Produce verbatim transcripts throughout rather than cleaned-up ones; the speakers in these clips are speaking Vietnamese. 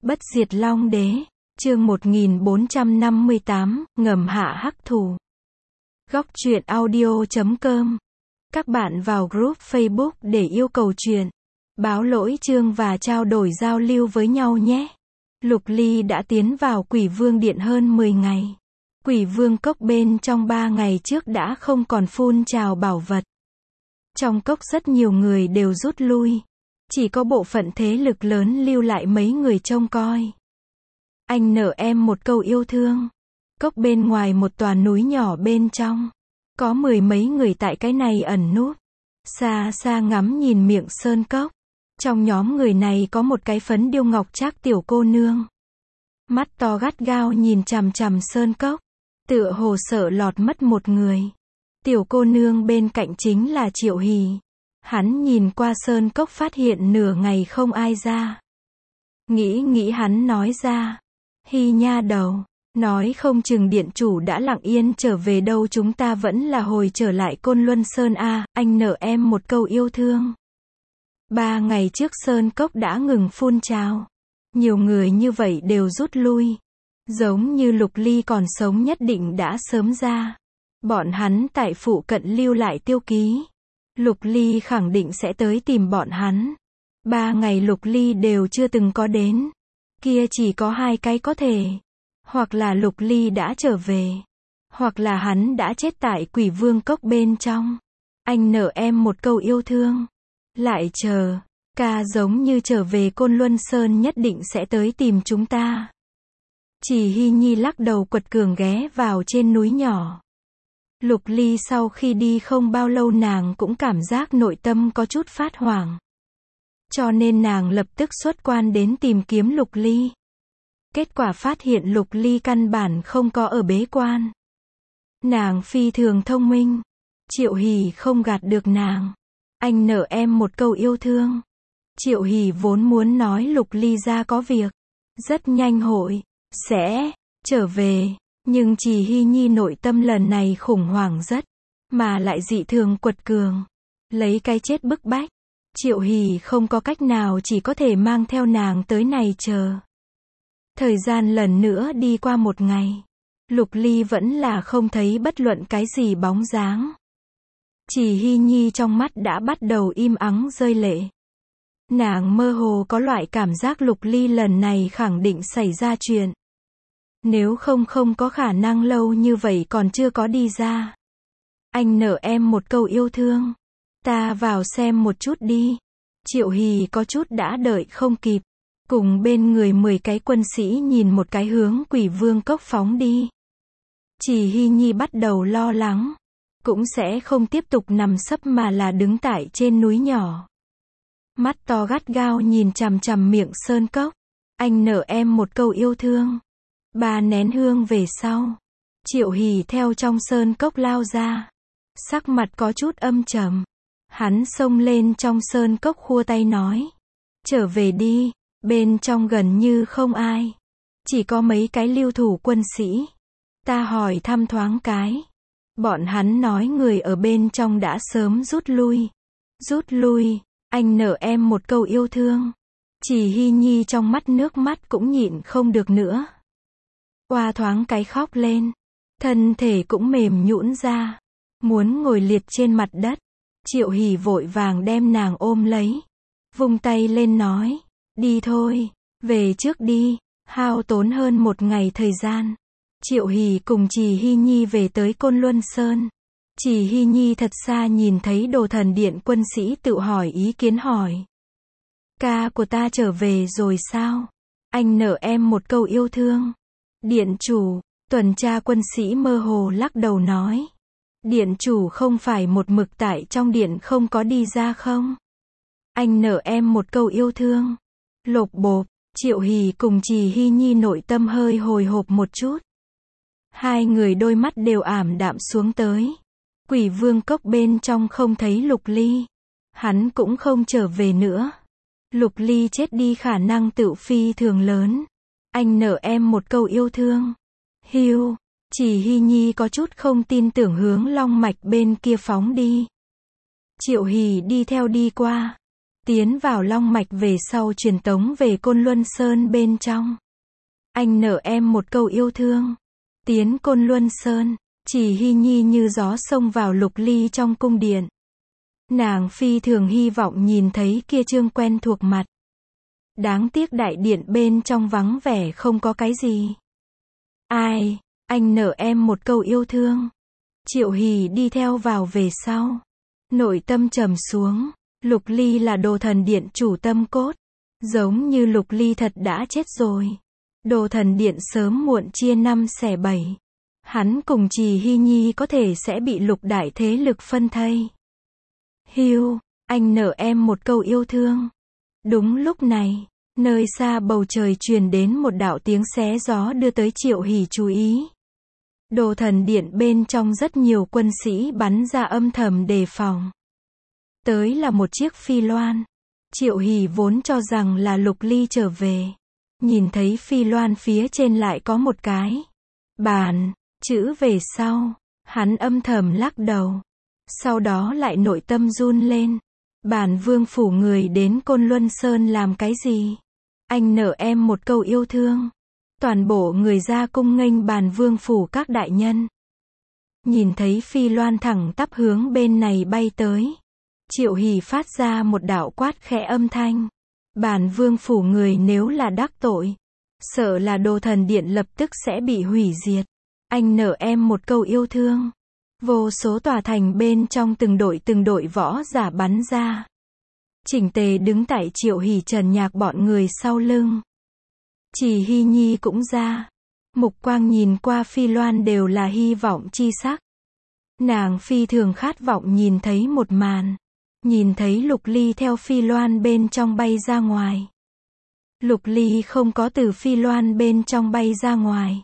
Bất diệt long đế, chương một nghìn bốn trăm năm mươi tám, ngầm hạ hắc thủ. Góc truyện audio chấm com. Các bạn vào group Facebook để yêu cầu truyện, báo lỗi chương và trao đổi giao lưu với nhau nhé. Lục Ly đã tiến vào Quỷ Vương Điện hơn mười ngày. Quỷ Vương Cốc bên trong ba ngày trước đã không còn phun trào bảo vật. Trong cốc rất nhiều người đều rút lui. Chỉ có bộ phận thế lực lớn lưu lại mấy người trông coi. Anh nợ em một câu yêu thương. Cốc bên ngoài một tòa núi nhỏ bên trong. Có mười mấy người tại cái này ẩn núp. Xa xa ngắm nhìn miệng sơn cốc. Trong nhóm người này có một cái phấn điêu ngọc trác tiểu cô nương. Mắt to gắt gao nhìn chằm chằm sơn cốc. Tựa hồ sợ lọt mất một người. Tiểu cô nương bên cạnh chính là Triệu Hì. Hắn nhìn qua sơn cốc phát hiện nửa ngày không ai ra. Nghĩ nghĩ hắn nói ra. Hi nha đầu, nói không chừng điện chủ đã lặng yên trở về đâu, chúng ta vẫn là hồi trở lại Côn Luân Sơn a, anh nợ em một câu yêu thương. Ba ngày trước sơn cốc đã ngừng phun trào. Nhiều người như vậy đều rút lui. Giống như Lục Ly còn sống nhất định đã sớm ra. Bọn hắn tại phụ cận lưu lại tiêu ký. Lục Ly khẳng định sẽ tới tìm bọn hắn. Ba ngày Lục Ly đều chưa từng có đến. Kia chỉ có hai cái có thể. Hoặc là Lục Ly đã trở về. Hoặc là hắn đã chết tại Quỷ Vương Cốc bên trong. Anh nợ em một câu yêu thương. Lại chờ. Ca giống như trở về Côn Luân Sơn nhất định sẽ tới tìm chúng ta. Chỉ Hy Nhi lắc đầu quật cường ghé vào trên núi nhỏ. Lục Ly sau khi đi không bao lâu nàng cũng cảm giác nội tâm có chút phát hoảng. Cho nên nàng lập tức xuất quan đến tìm kiếm Lục Ly. Kết quả phát hiện Lục Ly căn bản không có ở bế quan. Nàng phi thường thông minh. Triệu Hì không gạt được nàng. Anh nợ em một câu yêu thương. Triệu Hì vốn muốn nói Lục Ly ra có việc. Rất nhanh hội, sẽ, trở về. Nhưng Trì Hy Nhi nội tâm lần này khủng hoảng rất, mà lại dị thường quật cường. Lấy cái chết bức bách. Triệu Hì không có cách nào chỉ có thể mang theo nàng tới này chờ. Thời gian lần nữa đi qua một ngày. Lục Ly vẫn là không thấy bất luận cái gì bóng dáng. Trì Hy Nhi trong mắt đã bắt đầu im ắng rơi lệ. Nàng mơ hồ có loại cảm giác Lục Ly lần này khẳng định xảy ra chuyện. Nếu không không có khả năng lâu như vậy còn chưa có đi ra. Anh nợ em một câu yêu thương. Ta vào xem một chút đi. Triệu Hì có chút đã đợi không kịp. Cùng bên người mười cái quân sĩ nhìn một cái hướng Quỷ Vương Cốc phóng đi. Trì Hy Nhi bắt đầu lo lắng. Cũng sẽ không tiếp tục nằm sấp mà là đứng tại trên núi nhỏ. Mắt to gắt gao nhìn chằm chằm miệng sơn cốc. Anh nợ em một câu yêu thương. Ba nén hương về sau. Triệu Hì theo trong sơn cốc lao ra. Sắc mặt có chút âm trầm. Hắn xông lên trong sơn cốc khua tay nói. Trở về đi, bên trong gần như không ai. Chỉ có mấy cái lưu thủ quân sĩ. Ta hỏi thăm thoáng cái. Bọn hắn nói người ở bên trong đã sớm rút lui. Rút lui, anh nợ em một câu yêu thương. Trì Hy Nhi trong mắt nước mắt cũng nhịn không được nữa. Qua thoáng cái khóc lên. Thân thể cũng mềm nhũn ra. Muốn ngồi liệt trên mặt đất. Triệu Hì vội vàng đem nàng ôm lấy. Vung tay lên nói. Đi thôi. Về trước đi. Hao tốn hơn một ngày thời gian. Triệu Hì cùng Trì Hy Nhi về tới Côn Luân Sơn. Trì Hy Nhi thật xa nhìn thấy Đồ Thần Điện quân sĩ tự hỏi ý kiến hỏi. Ca của ta trở về rồi sao? Anh nợ em một câu yêu thương. Điện chủ, tuần tra quân sĩ mơ hồ lắc đầu nói. Điện chủ không phải một mực tại trong điện không có đi ra không? Anh nợ em một câu yêu thương. Lột bột, Triệu Hì cùng Trì Hy Nhi nội tâm hơi hồi hộp một chút. Hai người đôi mắt đều ảm đạm xuống tới. Quỷ Vương Cốc bên trong không thấy Lục Ly. Hắn cũng không trở về nữa. Lục Ly chết đi khả năng tự phi thường lớn. Anh nợ em một câu yêu thương. Hiu, Trì Hy Nhi có chút không tin tưởng hướng long mạch bên kia phóng đi. Triệu Hì đi theo đi qua. Tiến vào Long Mạch về sau truyền tống về Côn Luân Sơn bên trong. Anh nợ em một câu yêu thương. Tiến Côn Luân Sơn, Chỉ Hy Nhi như gió xông vào Lục Ly trong cung điện. Nàng phi thường hy vọng nhìn thấy kia trương quen thuộc mặt. Đáng tiếc đại điện bên trong vắng vẻ không có cái gì. Ai, anh nợ em một câu yêu thương. Triệu Hỷ đi theo vào về sau. Nội tâm trầm xuống, Lục Ly là Đồ Thần Điện chủ tâm cốt. Giống như Lục Ly thật đã chết rồi. Đồ Thần Điện sớm muộn chia năm xẻ bảy. Hắn cùng Trì Hy Nhi có thể sẽ bị lục đại thế lực phân thây. Hiu, anh nợ em một câu yêu thương. Đúng lúc này, nơi xa bầu trời truyền đến một đạo tiếng xé gió đưa tới Triệu Hỷ chú ý. Đồ Thần Điện bên trong rất nhiều quân sĩ bắn ra âm thầm đề phòng. Tới là một chiếc phi loan. Triệu Hỷ vốn cho rằng là Lục Ly trở về. Nhìn thấy phi loan phía trên lại có một cái bàn chữ về sau, hắn âm thầm lắc đầu. Sau đó lại nội tâm run lên. Bản vương phủ người đến Côn Luân Sơn làm cái gì? Anh nợ em một câu yêu thương. Toàn bộ người ra cung nghênh bản vương phủ các đại nhân. Nhìn thấy phi loan thẳng tắp hướng bên này bay tới. Triệu Hỷ phát ra một đạo quát khẽ âm thanh. Bản vương phủ người nếu là đắc tội, sợ là Đồ Thần Điện lập tức sẽ bị hủy diệt. Anh nợ em một câu yêu thương. Vô số tòa thành bên trong từng đội từng đội võ giả bắn ra. Chỉnh tề đứng tại Triệu Hỷ Trần Nhạc bọn người sau lưng. Trì Hy Nhi cũng ra. Mục quang nhìn qua phi loan đều là hy vọng chi sắc. Nàng phi thường khát vọng nhìn thấy một màn. Nhìn thấy Lục Ly theo phi loan bên trong bay ra ngoài. Lục Ly không có từ phi loan bên trong bay ra ngoài.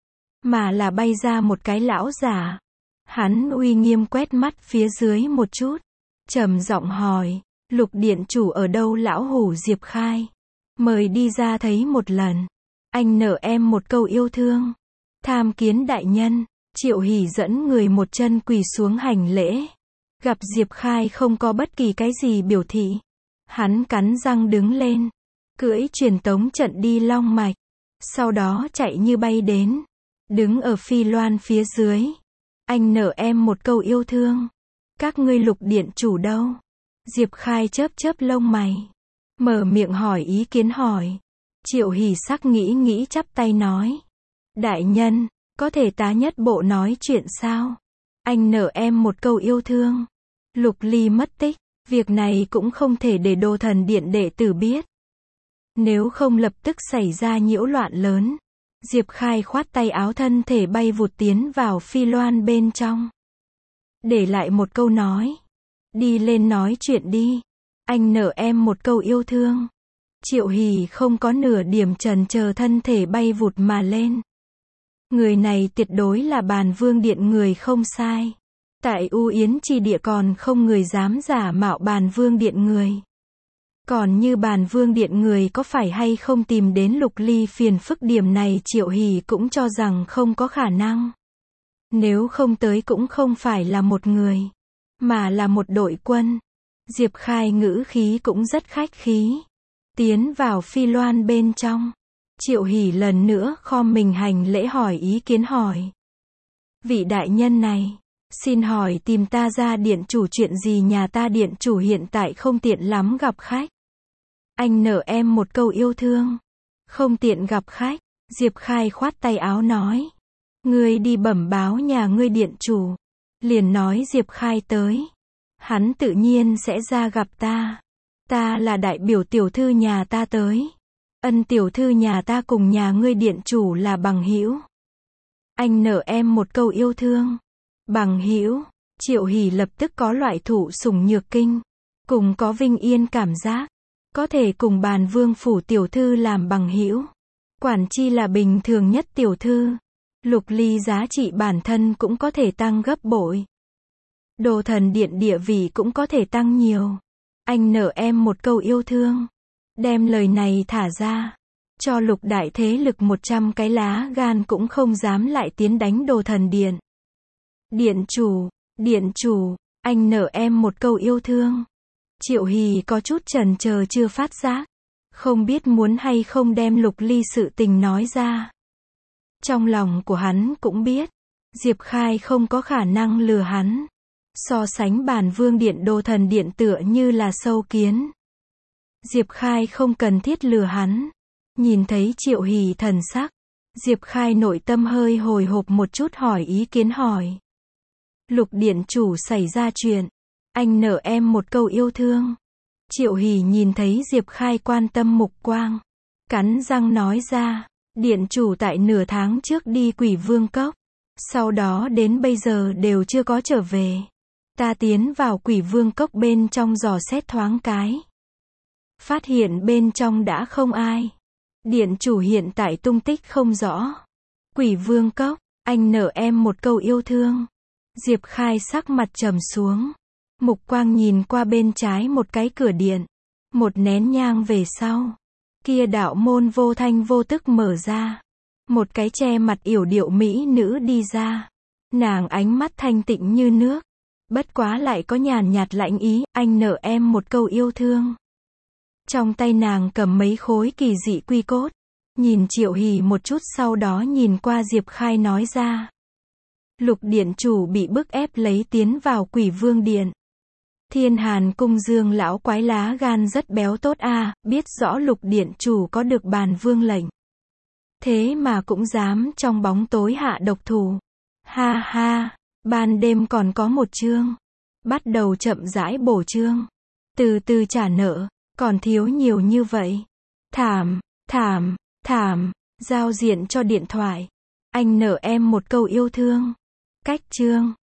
Mà là bay ra một cái lão giả. Hắn uy nghiêm quét mắt phía dưới một chút. Trầm giọng hỏi, Lục điện chủ ở đâu? Lão hủ Diệp Khai. Mời đi ra thấy một lần. Anh nợ em một câu yêu thương. Tham kiến đại nhân. Triệu Hỷ dẫn người một chân quỳ xuống hành lễ. Gặp Diệp Khai không có bất kỳ cái gì biểu thị. Hắn cắn răng đứng lên. Cưỡi truyền tống trận đi Long Mạch. Sau đó chạy như bay đến. Đứng ở phi loan phía dưới. Anh nợ em một câu yêu thương. Các ngươi Lục điện chủ đâu? Diệp Khai chớp chớp lông mày. Mở miệng hỏi ý kiến hỏi. Triệu Hỷ sắc nghĩ nghĩ chắp tay nói. Đại nhân, có thể tá nhất bộ nói chuyện sao? Anh nợ em một câu yêu thương. Lục Ly mất tích. Việc này cũng không thể để Đồ Thần Điện đệ tử biết. Nếu không lập tức xảy ra nhiễu loạn lớn. Diệp Khai khoát tay áo thân thể bay vụt tiến vào phi loan bên trong. Để lại một câu nói. Đi lên nói chuyện đi. Anh nợ em một câu yêu thương. Triệu Hỷ không có nửa điểm chần chờ thân thể bay vụt mà lên. Người này tuyệt đối là Bàn Vương Điện người không sai. Tại U Yến Chi Địa còn không người dám giả mạo Bàn Vương Điện người. Còn như Bàn Vương Điện người có phải hay không tìm đến Lục Ly phiền phức, điểm này Triệu Hỷ cũng cho rằng không có khả năng. Nếu không tới cũng không phải là một người, mà là một đội quân. Diệp Khai ngữ khí cũng rất khách khí. Tiến vào phi loan bên trong. Triệu Hỷ lần nữa khom mình hành lễ hỏi ý kiến hỏi. Vị đại nhân này, xin hỏi tìm ta ra điện chủ chuyện gì? Nhà ta điện chủ hiện tại không tiện lắm gặp khách. Anh nợ em một câu yêu thương. Không tiện gặp khách. Diệp Khai khoát tay áo nói. Ngươi đi bẩm báo nhà ngươi điện chủ. Liền nói Diệp Khai tới. Hắn tự nhiên sẽ ra gặp ta. Ta là đại biểu tiểu thư nhà ta tới. Ân tiểu thư nhà ta cùng nhà ngươi điện chủ là bằng hữu. Anh nợ em một câu yêu thương. Bằng hữu. Triệu Hỷ lập tức có loại thụ sủng nhược kinh. Cùng có vinh yên cảm giác. Có thể cùng Bàn Vương phủ tiểu thư làm bằng hữu. Quản chi là bình thường nhất tiểu thư. Lục Ly giá trị bản thân cũng có thể tăng gấp bội. Đồ Thần Điện địa vị cũng có thể tăng nhiều. Anh nợ em một câu yêu thương. Đem lời này thả ra. Cho lục đại thế lực một trăm cái lá gan cũng không dám lại tiến đánh Đồ Thần Điện. Điện chủ, điện chủ, anh nợ em một câu yêu thương. Triệu Hỷ có chút chần chờ chưa phát giác. Không biết muốn hay không đem Lục Ly sự tình nói ra. Trong lòng của hắn cũng biết. Diệp Khai không có khả năng lừa hắn. So sánh Bản Vương Điện Đồ Thần Điện tựa như là sâu kiến. Diệp Khai không cần thiết lừa hắn. Nhìn thấy Triệu Hỷ thần sắc. Diệp Khai nội tâm hơi hồi hộp một chút hỏi ý kiến hỏi. Lục Điện Chủ xảy ra chuyện. Anh nợ em một câu yêu thương. Triệu Hỷ nhìn thấy Diệp Khai quan tâm mục quang. Cắn răng nói ra. Điện Chủ tại nửa tháng trước đi Quỷ Vương Cốc. Sau đó đến bây giờ đều chưa có trở về. Ta tiến vào Quỷ Vương Cốc bên trong dò xét thoáng cái. Phát hiện bên trong đã không ai. Điện Chủ hiện tại tung tích không rõ. Quỷ Vương Cốc, anh nợ em một câu yêu thương. Diệp Khai sắc mặt trầm xuống. Mục quang nhìn qua bên trái một cái cửa điện. Một nén nhang về sau. Kia đạo môn vô thanh vô tức mở ra. Một cái che mặt yểu điệu mỹ nữ đi ra. Nàng ánh mắt thanh tịnh như nước. Bất quá lại có nhàn nhạt lạnh ý, anh nợ em một câu yêu thương. Trong tay nàng cầm mấy khối kỳ dị quy cốt. Nhìn Triệu Hỷ một chút sau đó nhìn qua Diệp Khai nói ra. Lục Điện Chủ bị bức ép lấy tiến vào Quỷ Vương Điện. Thiên Hàn Cung Dương lão quái lá gan rất béo tốt a, à, biết rõ Lục Điện Chủ có được Bàn Vương lệnh. Thế mà cũng dám trong bóng tối hạ độc thủ. Ha ha, ban đêm còn có một chương. Bắt đầu chậm rãi bổ chương. Từ từ trả nợ, còn thiếu nhiều như vậy. Thảm, thảm, thảm, giao diện cho điện thoại. Anh nợ em một câu yêu thương. Cách chương.